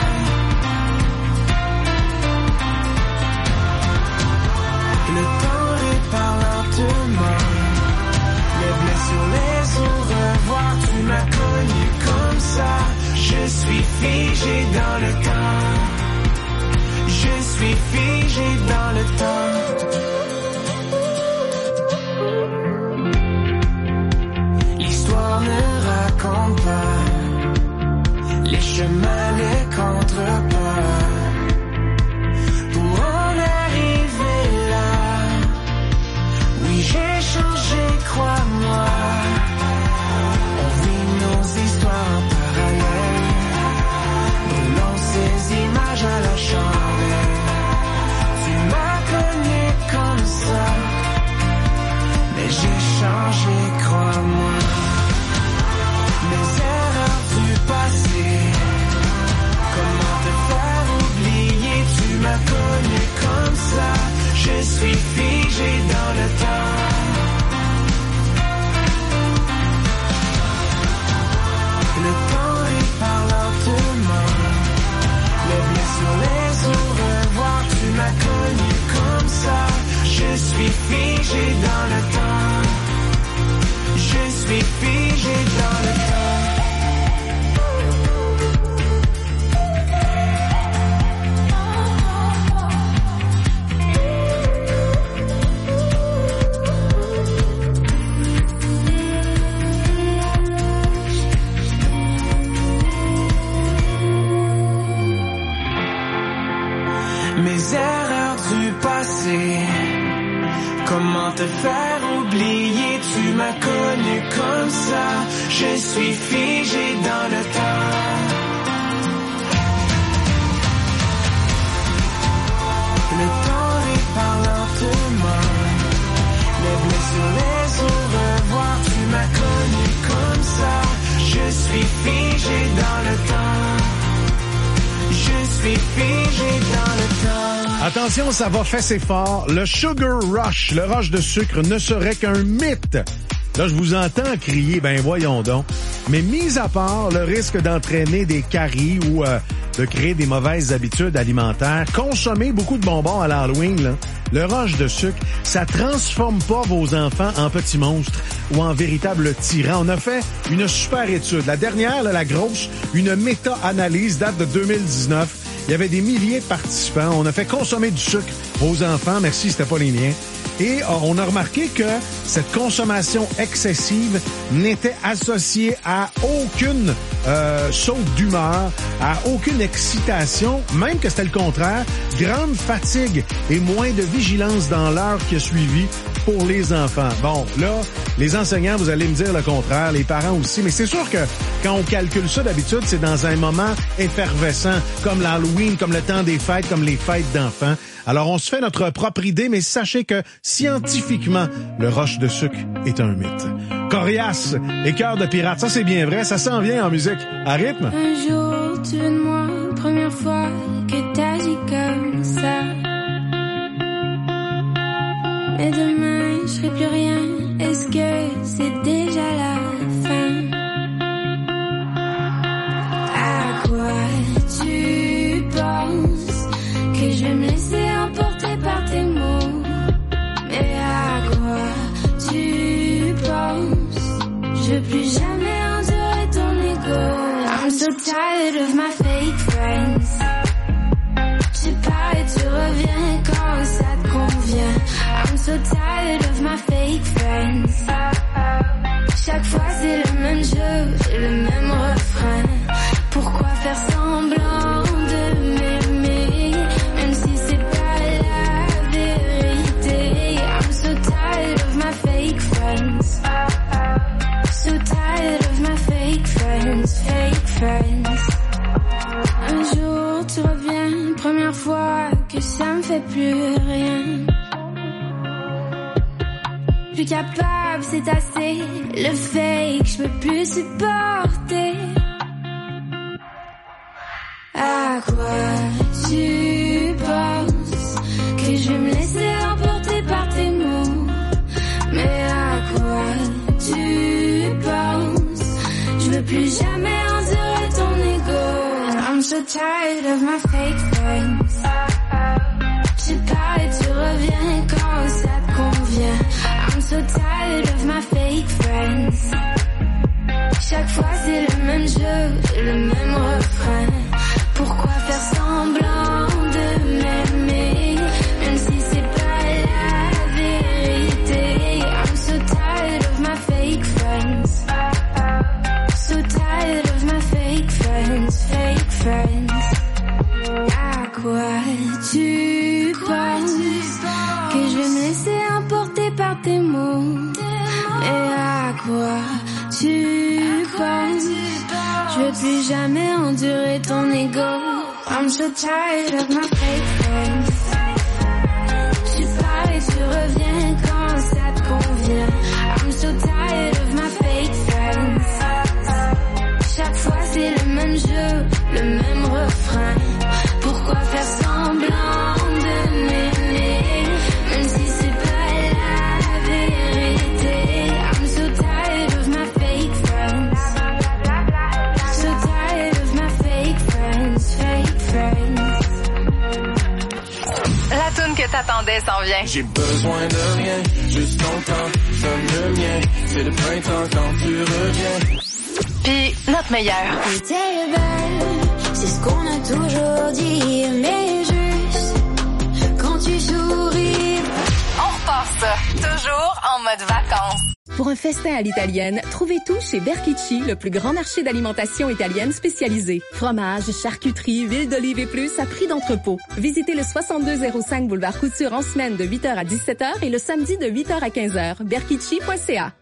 Le temps répare lentement, les blessures, les au revoir. Tu m'as connu figé dans le temps. Je suis figé dans le temps. L'histoire ne raconte pas les chemins, les contrepas. Pour en arriver là, oui j'ai changé, crois-moi. On vit nos histoires en parallèle, brûlons ces images à la chandelle. Tu m'as connu comme ça, mais j'ai changé, crois-moi. Mes erreurs du passé, comment te faire oublier? Tu m'as connu comme ça, je suis figé dans le temps. Le temps répare lentement, les blessures, les au revoir. Tu m'as connu comme ça, je suis figé dans le temps. Je suis figé dans le temps. Mes erreurs du passé, comment te faire oublier? Tu m'as connu comme ça, je suis figé dans le temps. Le temps répare lentement, les blessures, les au revoir. Tu m'as connu comme ça, je suis figé dans le temps. Je suis figé dans le temps. Attention, ça va fesser c'est fort. Le Sugar Rush, le rush de sucre, ne serait qu'un mythe. Là, je vous entends crier, ben voyons donc. Mais mis à part le risque d'entraîner des caries ou euh, de créer des mauvaises habitudes alimentaires, consommer beaucoup de bonbons à l'Halloween, là, le rush de sucre, ça transforme pas vos enfants en petits monstres ou en véritables tyrans. On a fait une super étude. La dernière, là, la grosse, une méta-analyse, date de deux mille dix-neuf. Il y avait des milliers de participants. On a fait consommer du sucre aux enfants. Merci, c'était pas les miens. Et on a remarqué que cette consommation excessive n'était associée à aucune euh, saute d'humeur, à aucune excitation, même que c'était le contraire, grande fatigue et moins de vigilance dans l'heure qui a suivi pour les enfants. Bon, là, les enseignants, vous allez me dire le contraire, les parents aussi, mais c'est sûr que quand on calcule ça d'habitude, c'est dans un moment effervescent, comme l'Halloween, comme le temps des fêtes, comme les fêtes d'enfants. Alors, on se fait notre propre idée, mais sachez que scientifiquement, le rush de sucre est un mythe. Coriace et Cœur de pirate, ça c'est bien vrai, ça s'en vient en musique. À rythme. Un jour, tu veux de moi, première fois que t'agis comme ça. Mais demain, je ferai plus rien, est-ce que c'est déjà la fin? À quoi tu penses que je vais me laisser emporter par tes mots? Mais à quoi tu penses? Je veux plus jamais endurer ton ego. I'm so tired of my fake friends. Je pars et tu reviens quand ça te convient. I'm so tired of my fake friends. Chaque fois c'est le même jeu, le même refrain. Pourquoi faire semblant de m'aimer, même si c'est pas la vérité? I'm so tired of my fake friends. So tired of my fake friends, fake friends. Un jour tu reviens, première fois que ça me fait plus rien. Plus capable, c'est assez. Le fake, je peux plus supporter. À quoi tu penses que je vais me laisser emporter par tes mots? Mais à quoi tu penses? Je veux plus jamais endurer ton ego. I'm so tired of my fake friends. Je pars et tu reviens quand ça te convient. I'm so tired of my fake friends. Chaque fois c'est le même jeu, le même refrain. Je veux plus jamais endurer ton ego. I'm so tired of my fake friends. Tu pars et tu reviens quand ça te convient. I'm so tired of my fake friends. Chaque fois c'est le même jeu, le même refrain. Pourquoi faire semblant de m'aimer, même si c'est pas la vérité. I'm so tired of my fake friends. So tired of my fake friends, fake friends. La toune que t'attendais s'en vient. J'ai besoin de rien, juste ton temps, donne le mien. C'est le printemps quand tu reviens. Puis notre meilleur. T'es belle, c'est ce qu'on a toujours dit, mais juste quand tu souris. On repart ça, toujours en mode vacances. Pour un festin à l'italienne, trouvez tout chez Berchicci, le plus grand marché d'alimentation italienne spécialisé. Fromage, charcuterie, huile d'olive et plus à prix d'entrepôt. Visitez le soixante-deux zéro cinq boulevard Couture en semaine de huit heures à dix-sept heures et le samedi de huit heures à quinze heures. berchicci point c a.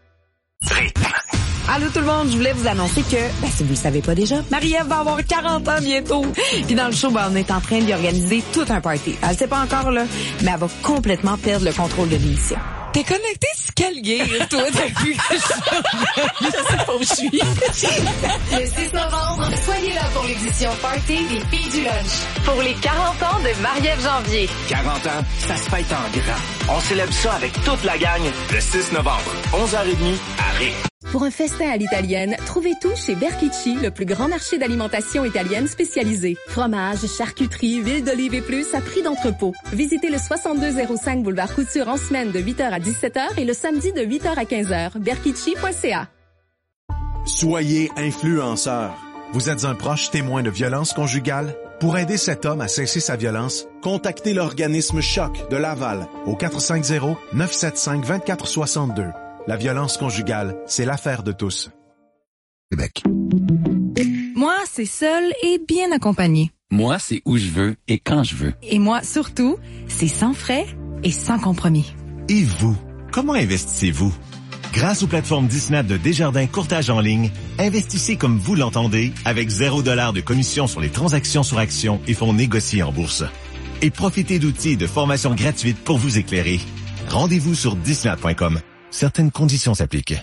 Allô tout le monde, je voulais vous annoncer que, ben, si vous le savez pas déjà, Marie-Ève va avoir quarante ans bientôt. Puis dans le show, ben, on est en train d'y organiser tout un party. Elle sait pas encore, là, mais elle va complètement perdre le contrôle de l'émission. T'es connecté sur quel gear, toi, depuis que je... je sais pas où je suis. Le six novembre, soyez là pour l'édition Party des Filles du Lunch. Pour les quarante ans de Marie-Ève Janvier. quarante ans, ça se fête en grand. On célèbre ça avec toute la gang le six novembre, onze heures trente à Ré. Pour un festin à l'italienne, trouvez tout chez Berchicci, le plus grand marché d'alimentation italienne spécialisé. Fromage, charcuterie, huile d'olive et plus à prix d'entrepôt. Visitez le soixante-deux zéro cinq boulevard Couture en semaine de huit heures à dix-sept heures et le samedi de huit heures à quinze heures. berchicci point c a. Soyez influenceur. Vous êtes un proche témoin de violence conjugale? Pour aider cet homme à cesser sa violence, contactez l'organisme Choc de Laval au quatre cinq zéro, neuf sept cinq, deux quatre six deux. La violence conjugale, c'est l'affaire de tous. Québec. Moi, c'est seul et bien accompagné. Moi, c'est où je veux et quand je veux. Et moi, surtout, c'est sans frais et sans compromis. Et vous, comment investissez-vous? Grâce aux plateformes Disney de Desjardins Courtage en ligne, investissez comme vous l'entendez avec zéro dollar de commission sur les transactions sur actions et fonds négociés en bourse. Et profitez d'outils et de formations gratuites pour vous éclairer. Rendez-vous sur disney point com. Certaines conditions s'appliquent.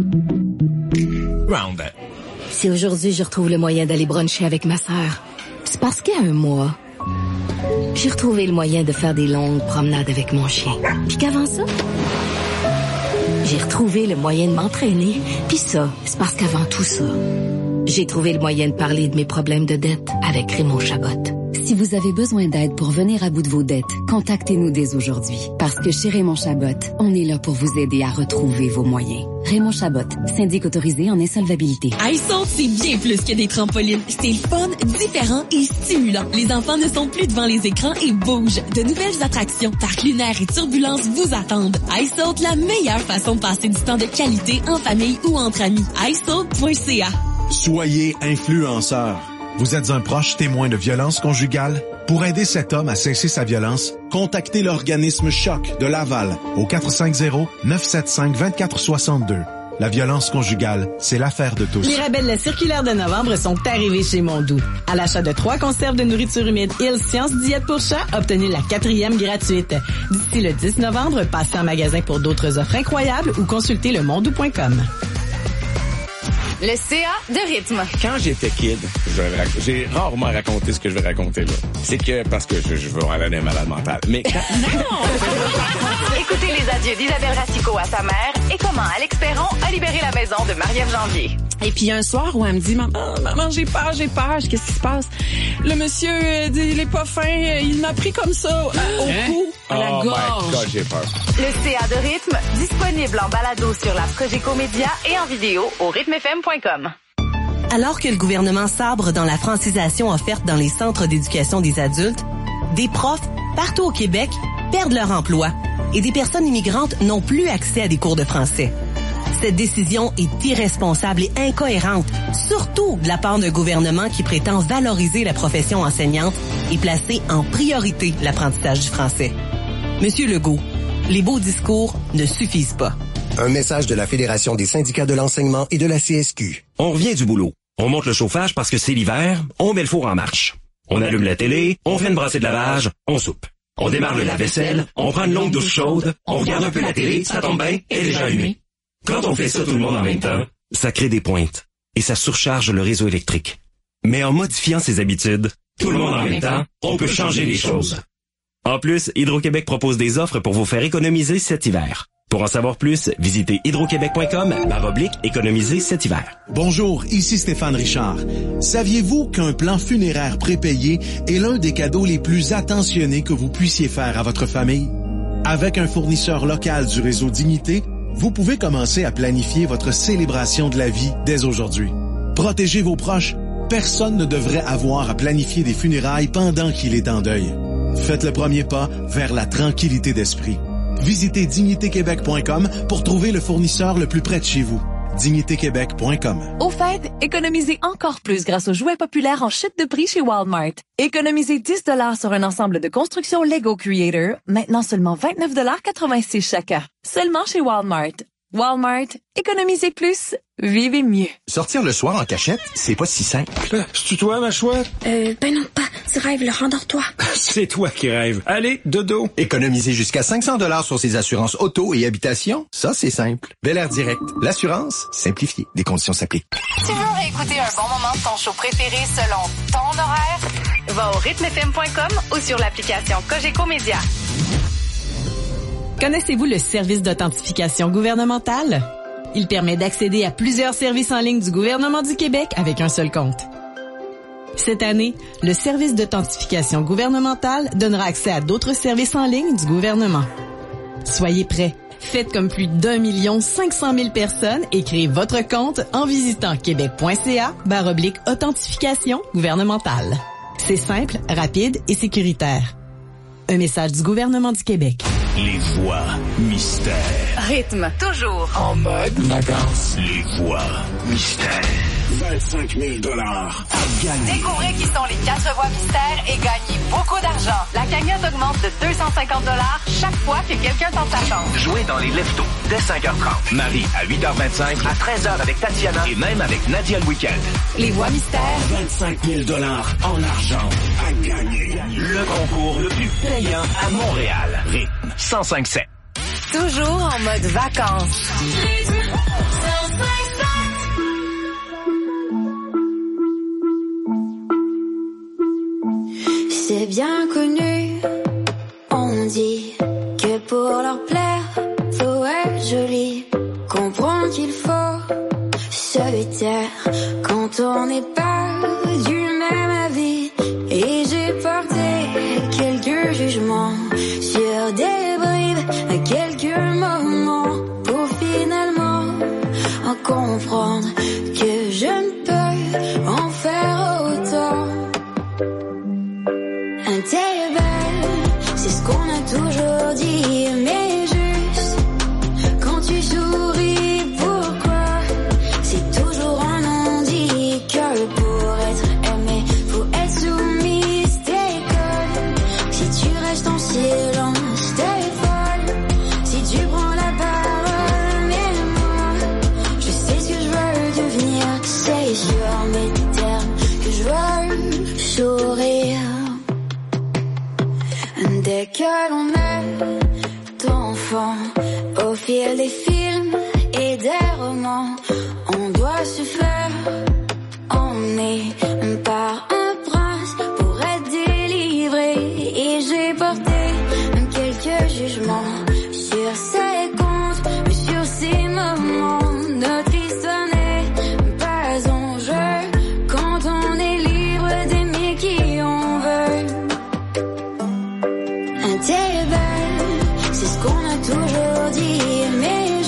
Roundup. Si aujourd'hui je retrouve le moyen d'aller bruncher avec ma sœur, c'est parce qu'il y a un mois, j'ai retrouvé le moyen de faire des longues promenades avec mon chien. Puis qu'avant ça, j'ai retrouvé le moyen de m'entraîner. Puis ça, c'est parce qu'avant tout ça, j'ai trouvé le moyen de parler de mes problèmes de dette avec Raymond Chabot. Si vous avez besoin d'aide pour venir à bout de vos dettes, contactez-nous dès aujourd'hui. Parce que chez Raymond Chabot, on est là pour vous aider à retrouver vos moyens. Raymond Chabot, syndic autorisé en insolvabilité. iSalt, c'est bien plus que des trampolines. C'est fun, différent et stimulant. Les enfants ne sont plus devant les écrans et bougent. De nouvelles attractions, parcs lunaires et turbulences vous attendent. iSalt, la meilleure façon de passer du temps de qualité en famille ou entre amis. i salt point c a. Soyez influenceur. Vous êtes un proche témoin de violence conjugale? Pour aider cet homme à cesser sa violence, contactez l'organisme Choc de Laval au quatre cinq zéro, neuf sept cinq, deux quatre six deux. La violence conjugale, c'est l'affaire de tous. Les rabais circulaires de novembre sont arrivés chez Mondou. À l'achat de trois conserves de nourriture humide Hills Science Diète pour chat, obtenez la quatrième gratuite. D'ici le dix novembre, passez en magasin pour d'autres offres incroyables ou consultez le mondou point com. Le C A de rythme. Quand j'étais kid, je vais rac- j'ai rarement raconté ce que je vais raconter là. C'est que, parce que je, je veux en aller malade mental. Mais quand... Écoutez les adieux d'Isabelle Racicot à sa mère et comment Alex Perron a libéré la maison de Marie-Ève Janvier. Et puis un soir où elle me dit, maman, maman, j'ai peur, j'ai peur, qu'est-ce qui se passe? Le monsieur, euh, il est pas fin, il m'a pris comme ça, euh, au Hein? cou, à la Oh gorge. my God, j'ai peur. Le C A de rythme, disponible en balado sur la Cogeco Média et en vidéo au rythme f m point com. Alors que le gouvernement sabre dans la francisation offerte dans les centres d'éducation des adultes, des profs, partout au Québec, perdent leur emploi et des personnes immigrantes n'ont plus accès à des cours de français. Cette décision est irresponsable et incohérente, surtout de la part d'un gouvernement qui prétend valoriser la profession enseignante et placer en priorité l'apprentissage du français. Monsieur Legault, les beaux discours ne suffisent pas. Un message de la Fédération des syndicats de l'enseignement et de la C S Q. On revient du boulot. On monte le chauffage parce que c'est l'hiver, on met le four en marche. On allume la télé, on fait une brassée de lavage, on soupe. On démarre le lave-vaisselle, on prend une longue douche chaude, on regarde un peu la télé, ça tombe bien, elle est déjà allumée. Quand on fait ça tout le monde en même temps, ça crée des pointes et ça surcharge le réseau électrique. Mais en modifiant ses habitudes, tout le monde en même temps, on peut changer les choses. En plus, Hydro-Québec propose des offres pour vous faire économiser cet hiver. Pour en savoir plus, visitez hydroquebec point com barre oblique économiser cet hiver. Bonjour, ici Stéphane Richard. Saviez-vous qu'un plan funéraire prépayé est l'un des cadeaux les plus attentionnés que vous puissiez faire à votre famille? Avec un fournisseur local du réseau Dignité, vous pouvez commencer à planifier votre célébration de la vie dès aujourd'hui. Protégez vos proches. Personne ne devrait avoir à planifier des funérailles pendant qu'il est en deuil. Faites le premier pas vers la tranquillité d'esprit. Visitez dignité québec point com pour trouver le fournisseur le plus près de chez vous. dignité québec point com. Au fait, économisez encore plus grâce aux jouets populaires en chute de prix chez Walmart. Économisez dix dollars sur un ensemble de construction Lego Creator, maintenant seulement vingt-neuf dollars quatre-vingt-six chacun. Seulement chez Walmart. Walmart, économisez plus, vivez mieux. Sortir le soir en cachette, c'est pas si simple. C'est toi, ma chouette? Euh, ben non, pas. Tu rêves, le rendors-toi. C'est toi qui rêves. Allez, dodo. Économiser jusqu'à cinq cents dollars sur ses assurances auto et habitation, ça, c'est simple. Bel Air Direct. L'assurance, simplifiée. Des conditions s'appliquent. Tu veux réécouter un bon moment de ton show préféré selon ton horaire? Va au rythme f m point com ou sur l'application Cogeco Média. Connaissez-vous le service d'authentification gouvernementale? Il permet d'accéder à plusieurs services en ligne du gouvernement du Québec avec un seul compte. Cette année, le service d'authentification gouvernementale donnera accès à d'autres services en ligne du gouvernement. Soyez prêts. Faites comme plus d'un million cinq cent mille personnes et créez votre compte en visitant québec.ca barre oblique authentification gouvernementale. C'est simple, rapide et sécuritaire. Un message du gouvernement du Québec. Les voix mystères. Rythme, toujours en mode vacances. Les voix mystères. vingt-cinq mille dollars à gagner. Découvrez qui sont les quatre voix mystères et gagnez beaucoup d'argent. La cagnotte augmente de deux cent cinquante dollars chaque fois que quelqu'un tente sa chance. Jouez dans les leftos dès cinq heures trente. Marie à huit heures vingt-cinq, à treize heures avec Tatiana et même avec Nadia le week-end. Les voix mystères. vingt-cinq mille dollars en argent à gagner. Le concours le plus payant à Montréal. Rythme cent cinq sept. Toujours en mode vacances. C'est bien connu, on dit que pour leur plaire, faut être joli. Comprendre qu'il faut se taire quand on n'est pas du même avis. Et j'ai porté quelques jugements sur des bribes à quelques moments pour finalement en comprendre que je ne peux en faire autant. T'es belle, c'est ce qu'on a toujours dit, mais juste quand tu souris, pourquoi? C'est toujours un non-dit que pour être aimé, faut être soumise, t'es conne. Si tu restes en silence, t'es folle. Si tu prends la parole, mais moi, je sais ce que je veux devenir. C'est sur mes termes que je veux sourire. Dès que l'on est enfant, au fil des films et des romans, on doit se faire emmener par un prince pour être délivré. Et j'ai porté quelques jugements sur ses comptes, sur ses moments. Notre histoire n'est pas en jeu quand on est libre d'aimer qui on veut. T'es belle, c'est ce qu'on a toujours dit, mais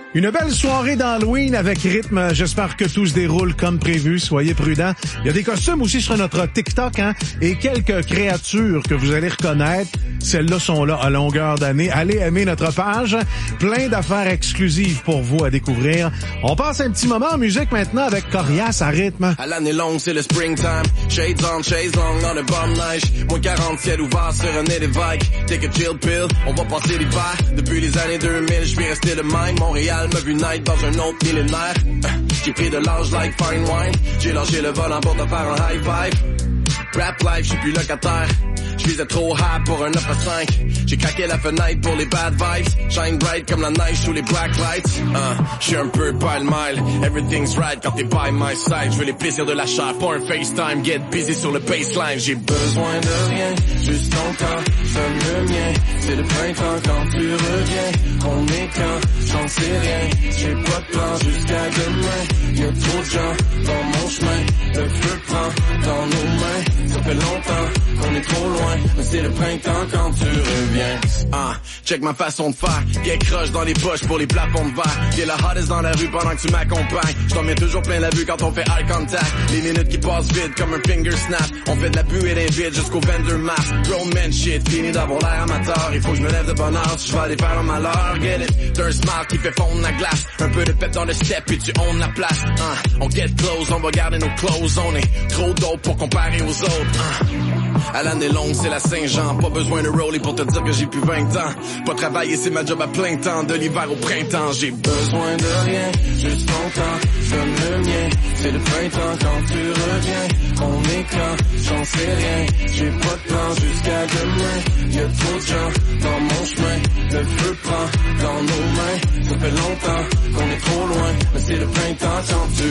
Une belle soirée d'Halloween avec rythme. J'espère que tout se déroule comme prévu. Soyez prudents. Il y a des costumes aussi sur notre TikTok, hein, et quelques créatures que vous allez reconnaître. Celles-là sont là à longueur d'année. Allez aimer notre page. Plein d'affaires exclusives pour vous à découvrir. On passe un petit moment en musique maintenant avec Corias à rythme. À l'année longue, c'est le springtime. Shades on, chase long, dans le bomb neige. Moins quarante, ciel ouvert sur un nez d'évêque. Take a chill pill, on va passer l'hiver. Depuis les années deux mille, je vais rester le même. Montréal m'a vu naître dans un autre millénaire. J'ai pris de l'âge like fine wine. J'ai lâché le volant pour te faire un high five. Rap life, j'suis plus locataire. J'visais trop high pour un neuf à cinq. J'ai craqué la fenêtre pour les bad vibes. Shine bright comme la neige sous les black lights. Uh, j'suis un peu pile-mile. Everything's right quand t'es by my side. J'veux les plaisirs de la chair, pas un FaceTime. Get busy sur le baseline. J'ai besoin de rien, juste ton corps, sonne le mien. C'est le printemps quand tu reviens. On est quand, j'en sais rien. J'ai pas de plan jusqu'à demain. Y'a trop de gens dans mon chemin. Le feu prend dans nos mains. Ça fait longtemps qu'on est trop loin, mais c'est le printemps quand tu reviens. Ah, check ma façon de faire. Get croche dans les poches pour les plafonds de verre. Get la hottest dans la rue pendant que tu m'accompagnes. J't'en mets toujours plein la vue quand on fait eye contact. Les minutes qui passent vite comme un finger snap. On fait de la buée d'invite jusqu'au vendor mass. Grown man shit, fini d'avoir l'air amateur. Il faut que je me lève de bonne heure si je vais aller faire un malheur. Get it, t'as un smile qui fait fondre la glace. Un peu de pep dans le step et tu own la place. Ah, on get close, on va garder nos clothes. On est trop dope pour comparer aux autres. Ah. À l'année longue, c'est la Saint-Jean. Pas besoin de roller pour te dire que j'ai plus vingt ans. Pas travailler, c'est ma job à plein temps. De l'hiver au printemps, j'ai besoin de rien. Juste ton temps, donne le mien. C'est le printemps quand tu reviens. On est quand, j'en sais rien. J'ai pas de plan jusqu'à demain. Y'a trop de gens dans mon chemin. Le feu prend dans nos mains. Ça fait longtemps qu'on est trop loin. Mais c'est le printemps quand tu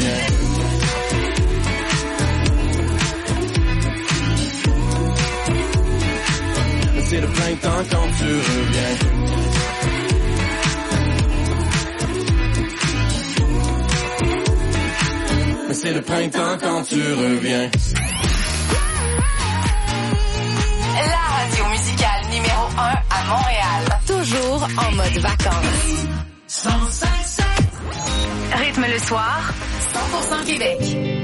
reviens. C'est le printemps quand tu reviens. Mais c'est le printemps quand tu reviens. La radio musicale numéro un à Montréal. Toujours en mode vacances. cent cinq sept Rythme le soir, cent pour cent Québec.